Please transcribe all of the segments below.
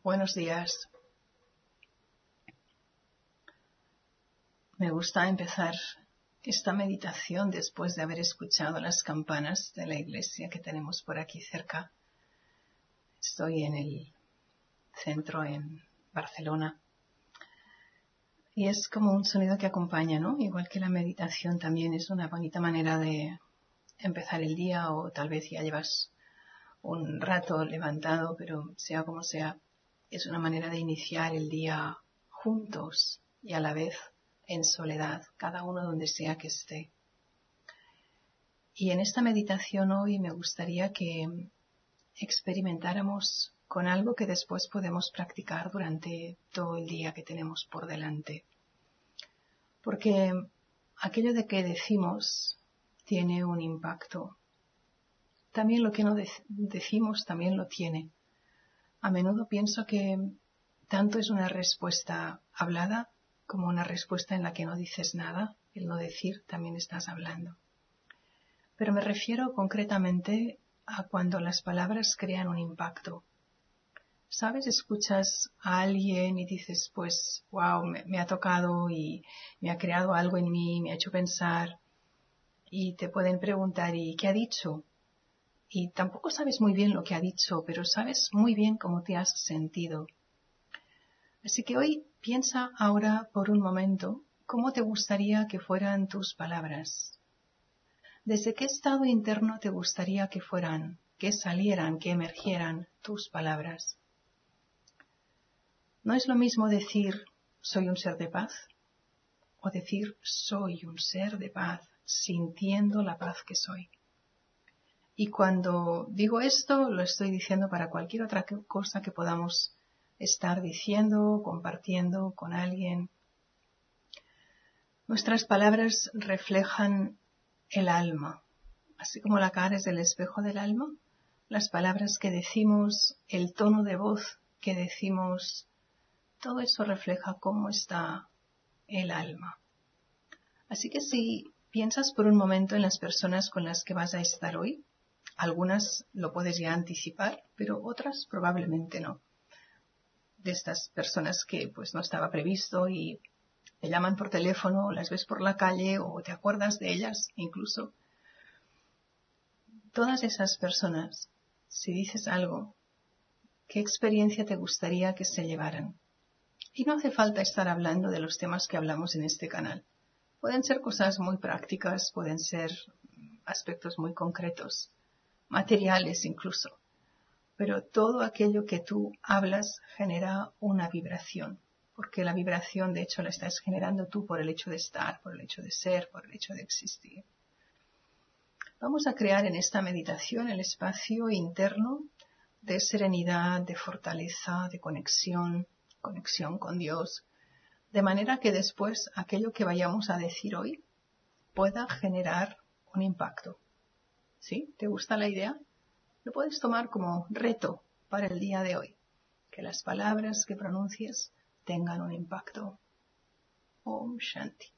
Buenos días. Me gusta empezar esta meditación después de haber escuchado las campanas de la iglesia que tenemos por aquí cerca. Estoy en el centro en Barcelona y es como un sonido que acompaña, ¿no? Igual que la meditación también es una bonita manera de empezar el día, o tal vez ya llevas un rato levantado, pero sea como sea, es una manera de iniciar el día juntos y a la vez en soledad, cada uno donde sea que esté. Y en esta meditación hoy me gustaría que experimentáramos con algo que después podemos practicar durante todo el día que tenemos por delante. Porque aquello de que decimos tiene un impacto. También lo que no decimos también lo tiene. A menudo pienso que tanto es una respuesta hablada como una respuesta en la que no dices nada. El no decir también estás hablando. Pero me refiero concretamente a cuando las palabras crean un impacto. ¿Sabes? Escuchas a alguien y dices, pues, wow, me ha tocado y me ha creado algo en mí, me ha hecho pensar. Y te pueden preguntar, ¿y qué ha dicho? Y tampoco sabes muy bien lo que ha dicho, pero sabes muy bien cómo te has sentido. Así que hoy piensa ahora por un momento cómo te gustaría que fueran tus palabras. ¿Desde qué estado interno te gustaría que fueran, que salieran, que emergieran tus palabras? No es lo mismo decir soy un ser de paz o decir soy un ser de paz, sintiendo la paz que soy. Y cuando digo esto, lo estoy diciendo para cualquier otra cosa que podamos estar diciendo, compartiendo con alguien. Nuestras palabras reflejan el alma. Así como la cara es el espejo del alma, las palabras que decimos, el tono de voz que decimos, todo eso refleja cómo está el alma. Así que si piensas por un momento en las personas con las que vas a estar hoy, algunas lo puedes ya anticipar, pero otras probablemente no. De estas personas que pues no estaba previsto y te llaman por teléfono, o las ves por la calle o te acuerdas de ellas incluso. Todas esas personas, si dices algo, ¿qué experiencia te gustaría que se llevaran? Y no hace falta estar hablando de los temas que hablamos en este canal. Pueden ser cosas muy prácticas, pueden ser aspectos muy concretos, materiales incluso. Pero todo aquello que tú hablas genera una vibración, porque la vibración de hecho la estás generando tú por el hecho de estar, por el hecho de ser, por el hecho de existir. Vamos a crear en esta meditación el espacio interno de serenidad, de fortaleza, de conexión con Dios, de manera que después aquello que vayamos a decir hoy pueda generar un impacto. ¿Sí? ¿Te gusta la idea? Lo puedes tomar como reto para el día de hoy, que las palabras que pronuncies tengan un impacto. Om Shanti.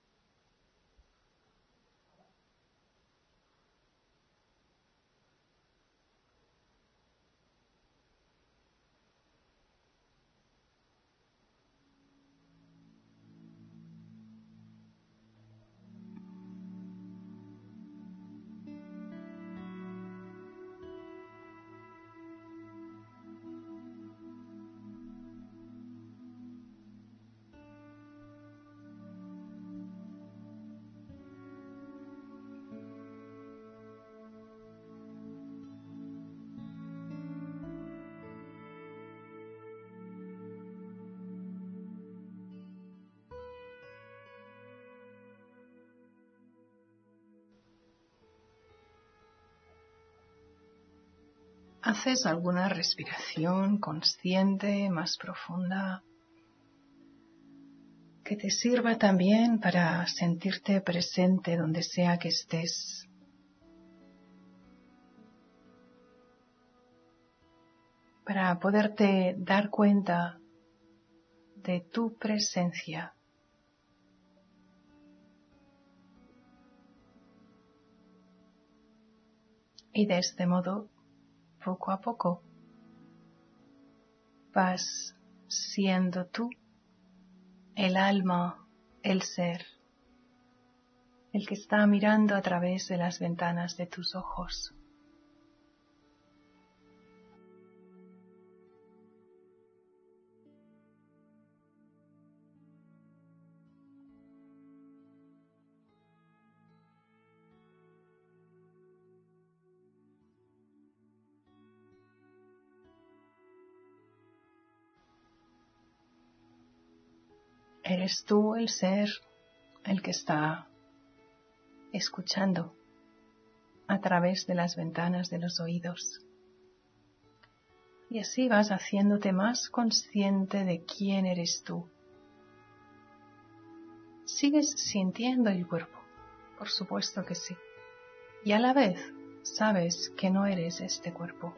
¿Haces alguna respiración consciente, más profunda, que te sirva también para sentirte presente donde sea que estés? Para poderte dar cuenta de tu presencia. Y de este modo, poco a poco, vas siendo tú, el alma, el ser, el que está mirando a través de las ventanas de tus ojos. Eres tú el ser, el que está escuchando a través de las ventanas de los oídos. Y así vas haciéndote más consciente de quién eres tú. Sigues sintiendo el cuerpo, por supuesto que sí. Y a la vez sabes que no eres este cuerpo.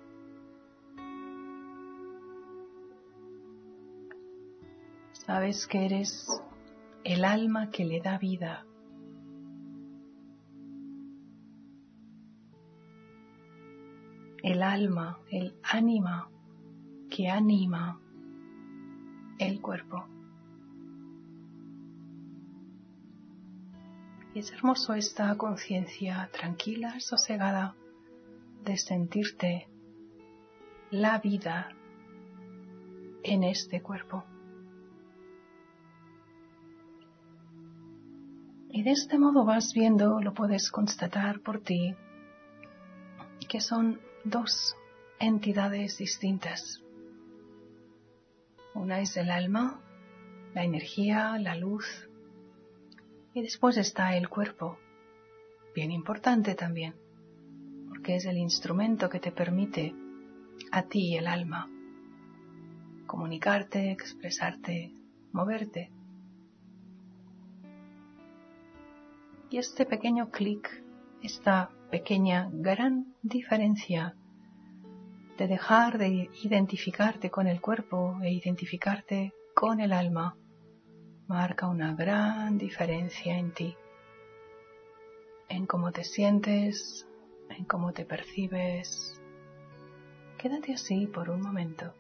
Sabes que eres el alma que le da vida. El alma, el ánima que anima el cuerpo. Y es hermoso esta conciencia tranquila, sosegada, de sentirte la vida en este cuerpo. Y de este modo vas viendo, lo puedes constatar por ti, que son dos entidades distintas. Una es el alma, la energía, la luz, y después está el cuerpo, bien importante también, porque es el instrumento que te permite a ti, el alma, comunicarte, expresarte, moverte. Y este pequeño clic, esta pequeña gran diferencia de dejar de identificarte con el cuerpo e identificarte con el alma, marca una gran diferencia en ti, en cómo te sientes, en cómo te percibes. Quédate así por un momento.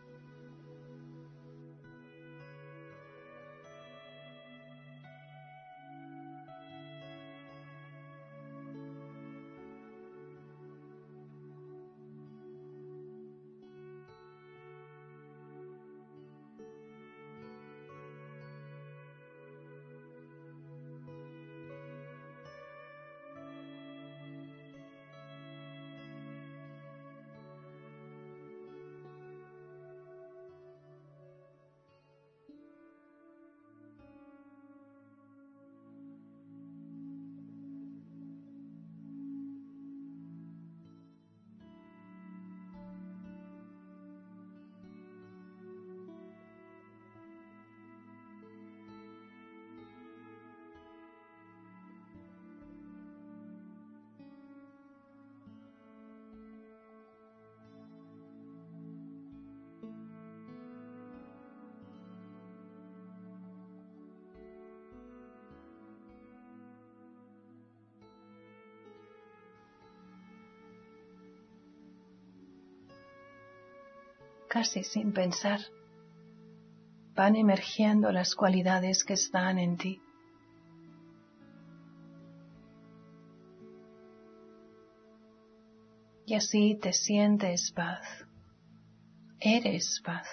Casi sin pensar, van emergiendo las cualidades que están en ti. Y así te sientes paz. Eres paz.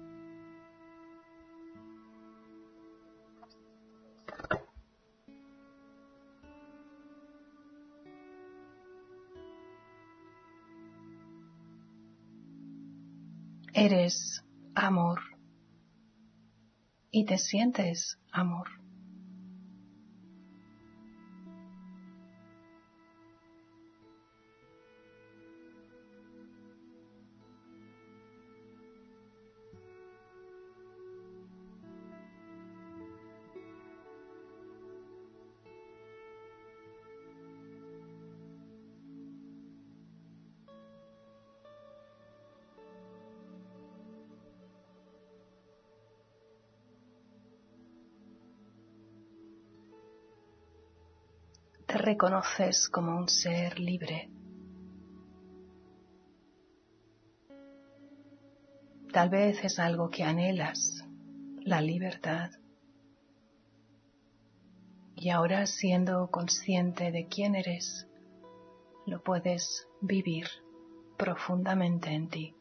Eres amor. Y te sientes amor. Te reconoces como un ser libre. Tal vez es algo que anhelas, la libertad. Y ahora, siendo consciente de quién eres, lo puedes vivir profundamente en ti.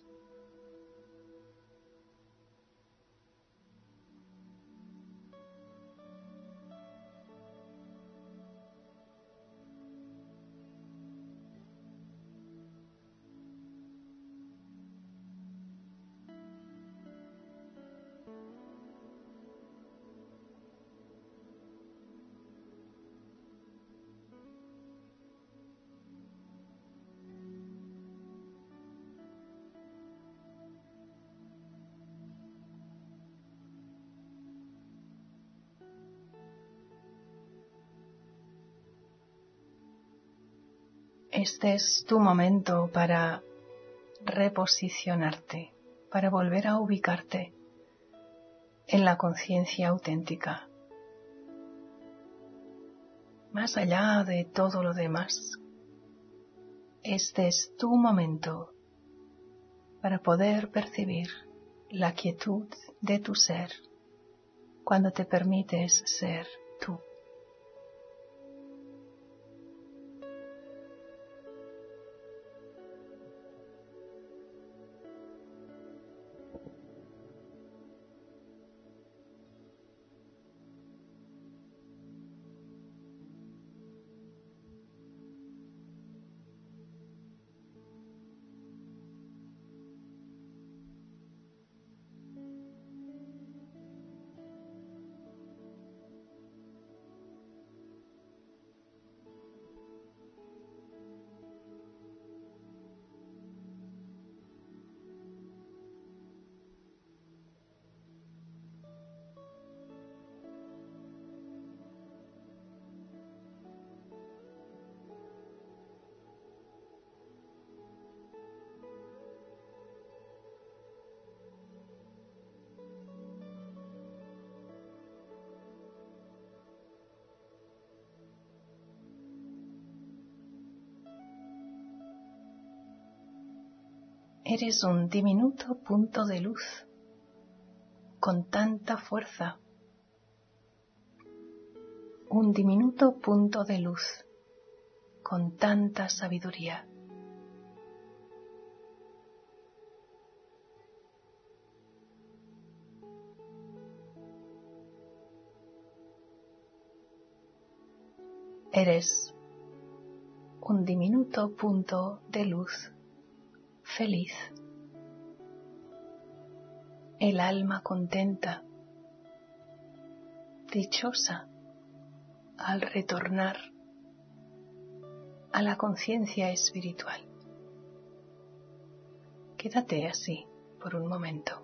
Este es tu momento para reposicionarte, para volver a ubicarte en la conciencia auténtica. Más allá de todo lo demás, este es tu momento para poder percibir la quietud de tu ser cuando te permites ser tú. Eres un diminuto punto de luz con tanta fuerza, un diminuto punto de luz con tanta sabiduría. Eres un diminuto punto de luz feliz, el alma contenta, dichosa al retornar a la conciencia espiritual. Quédate así por un momento.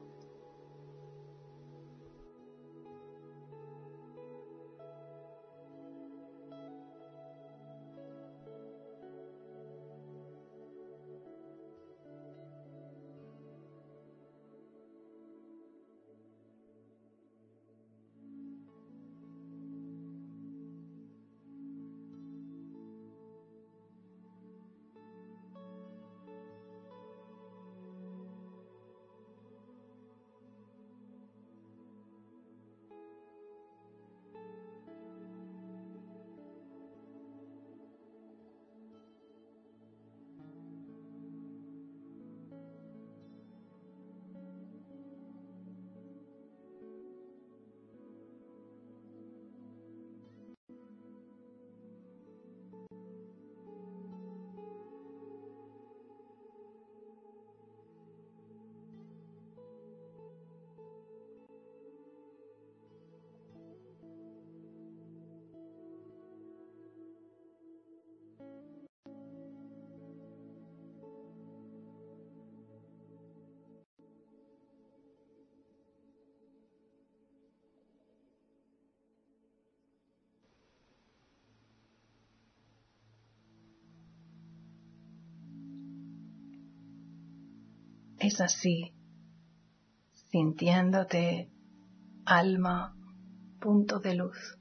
Es así, sintiéndote alma, punto de luz,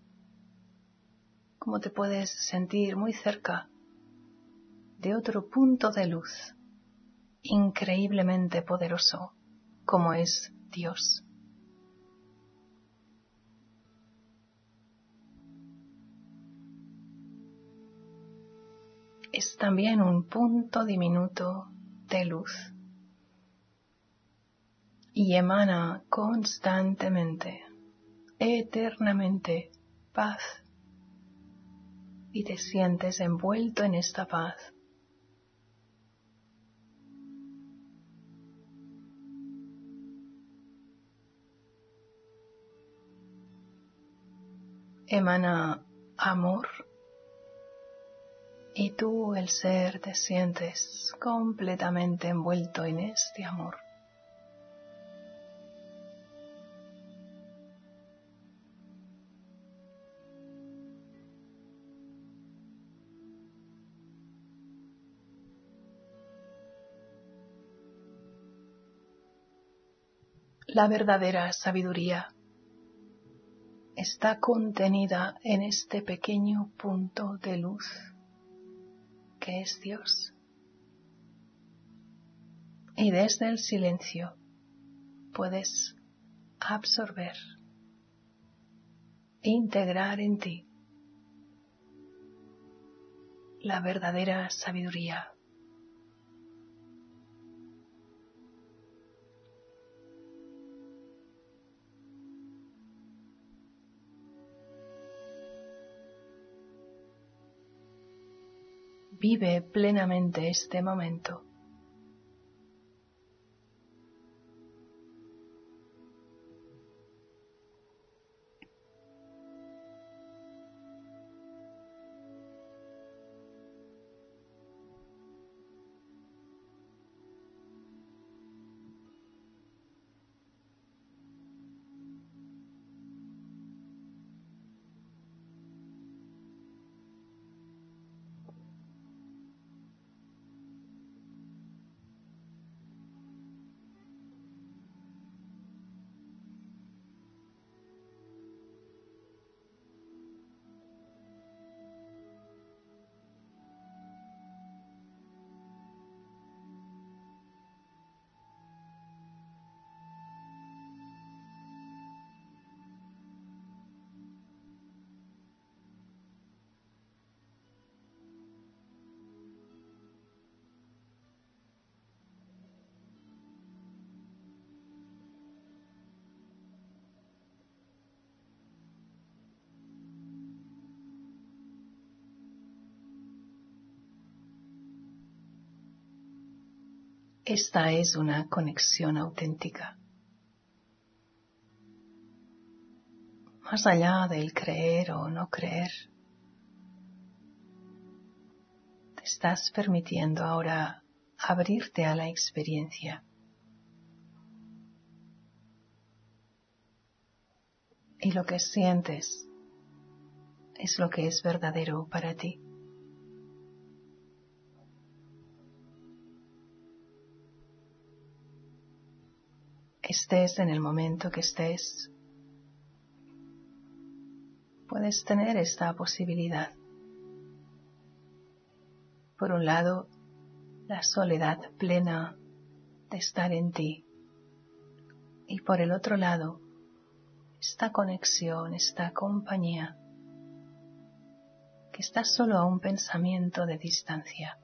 como te puedes sentir muy cerca de otro punto de luz increíblemente poderoso, como es Dios. Es también un punto diminuto de luz y emana constantemente, eternamente, paz, y te sientes envuelto en esta paz. Emana amor y tú, el ser, te sientes completamente envuelto en este amor. La verdadera sabiduría está contenida en este pequeño punto de luz que es Dios. Y desde el silencio puedes absorber, integrar en ti la verdadera sabiduría. Vive plenamente este momento. Esta es una conexión auténtica. Más allá del creer o no creer, te estás permitiendo ahora abrirte a la experiencia. Y lo que sientes es lo que es verdadero para ti. Estés en el momento que estés, puedes tener esta posibilidad. Por un lado, la soledad plena de estar en ti. Y por el otro lado, esta conexión, esta compañía, que está solo a un pensamiento de distancia.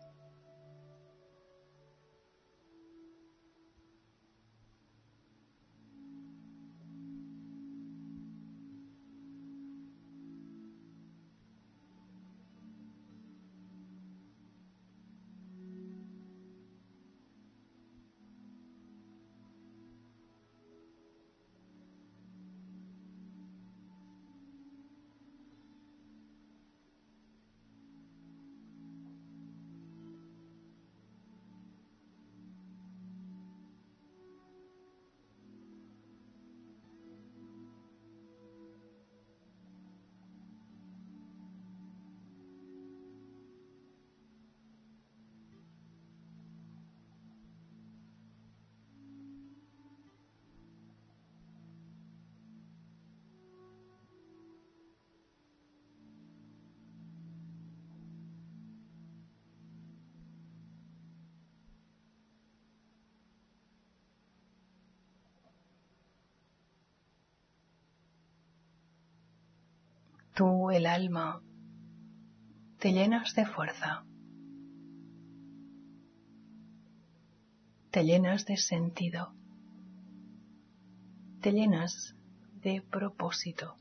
tú, el alma, te llenas de fuerza, te llenas de sentido, te llenas de propósito.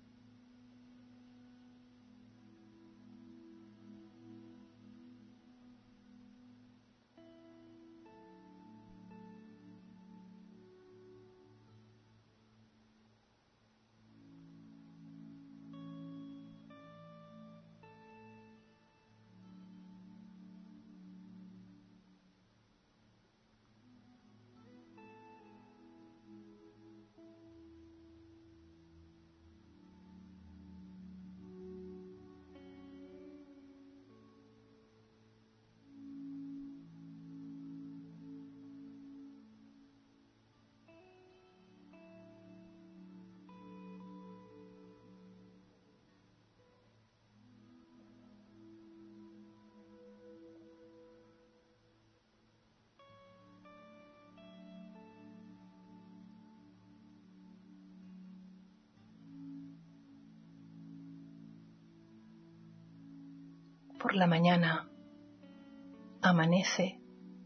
Por la mañana amanece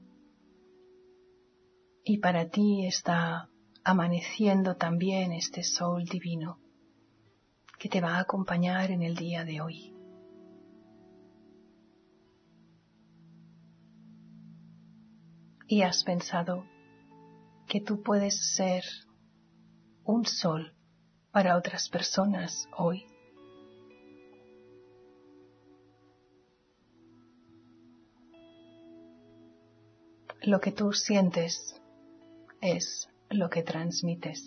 y para ti está amaneciendo también este sol divino que te va a acompañar en el día de hoy. Y has pensado que tú puedes ser un sol para otras personas hoy. Lo que tú sientes es lo que transmites.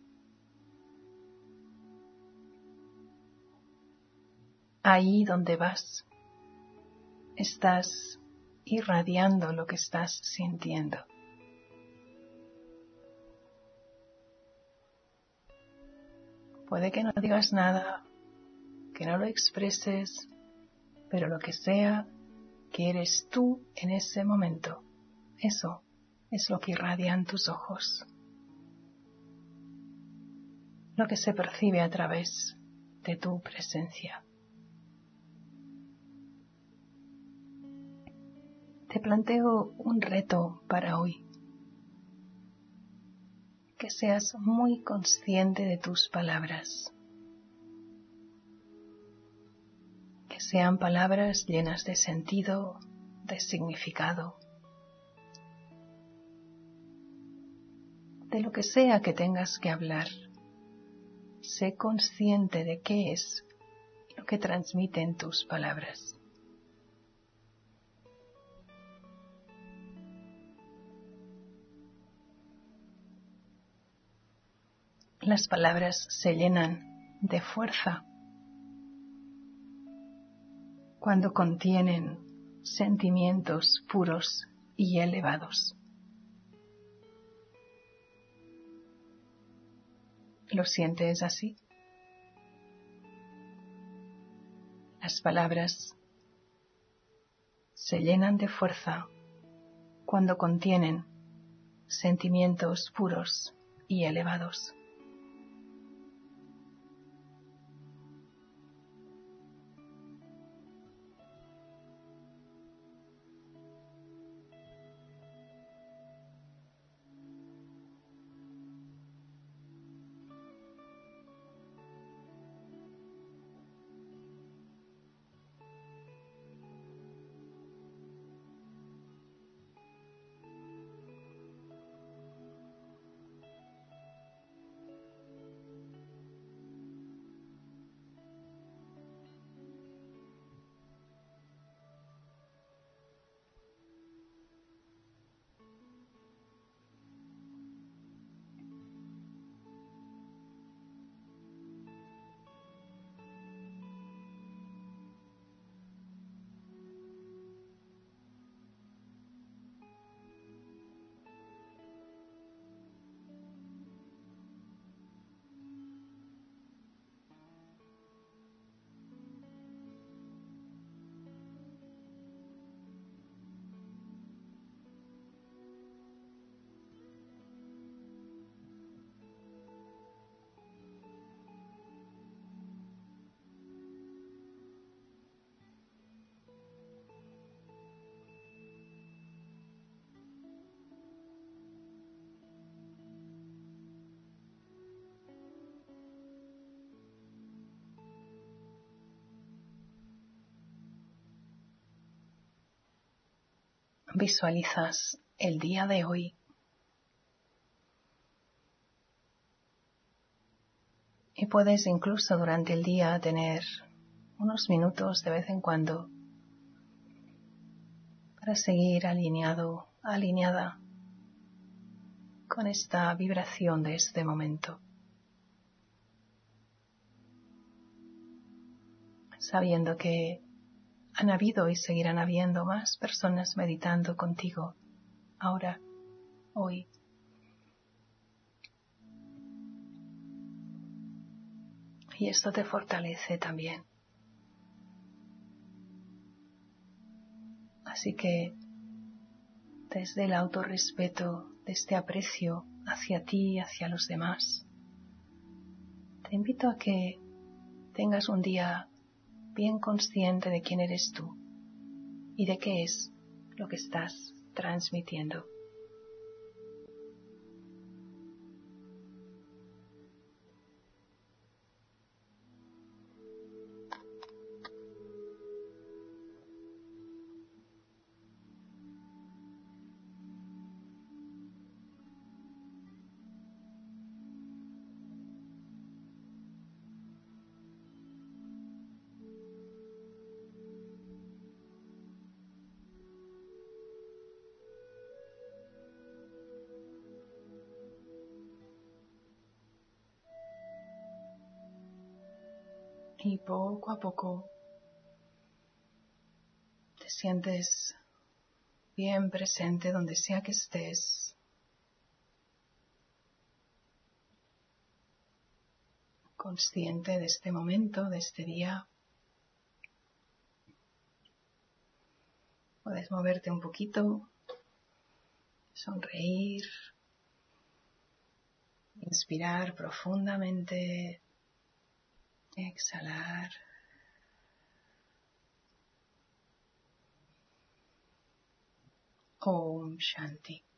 Ahí donde vas, estás irradiando lo que estás sintiendo. Puede que no digas nada, que no lo expreses, pero lo que sea que eres tú en ese momento, eso es lo que irradian tus ojos, lo que se percibe a través de tu presencia. Te planteo un reto para hoy, que seas muy consciente de tus palabras, que sean palabras llenas de sentido, de significado, de lo que sea que tengas que hablar. Sé consciente de qué es lo que transmiten tus palabras. Las palabras se llenan de fuerza cuando contienen sentimientos puros y elevados. ¿Lo sientes así? Las palabras se llenan de fuerza cuando contienen sentimientos puros y elevados. visualizas el día de hoy y puedes incluso durante el día tener unos minutos de vez en cuando para seguir alineada con esta vibración de este momento, sabiendo que han habido y seguirán habiendo más personas meditando contigo ahora, hoy. Y esto te fortalece también. Así que desde el autorrespeto, de este aprecio hacia ti y hacia los demás, te invito a que tengas un día bien consciente de quién eres tú y de qué es lo que estás transmitiendo. Y poco a poco te sientes bien presente donde sea que estés, consciente de este momento, de este día. Puedes moverte un poquito, sonreír, inspirar profundamente, exhalar. Om Shanti.